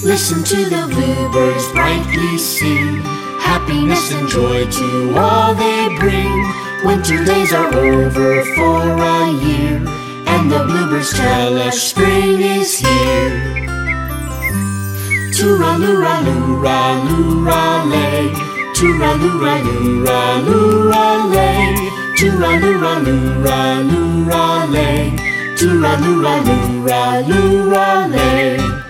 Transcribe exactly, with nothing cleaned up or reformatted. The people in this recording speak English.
Listen to the bluebirds brightly sing, happiness and joy to all they bring. Winter days are over for a year, and the bluebirds tell us spring is here. Tooralooralooralooralay, tooralooralooralooralay, tooralooralooralooralay, tooralooralooralooralay.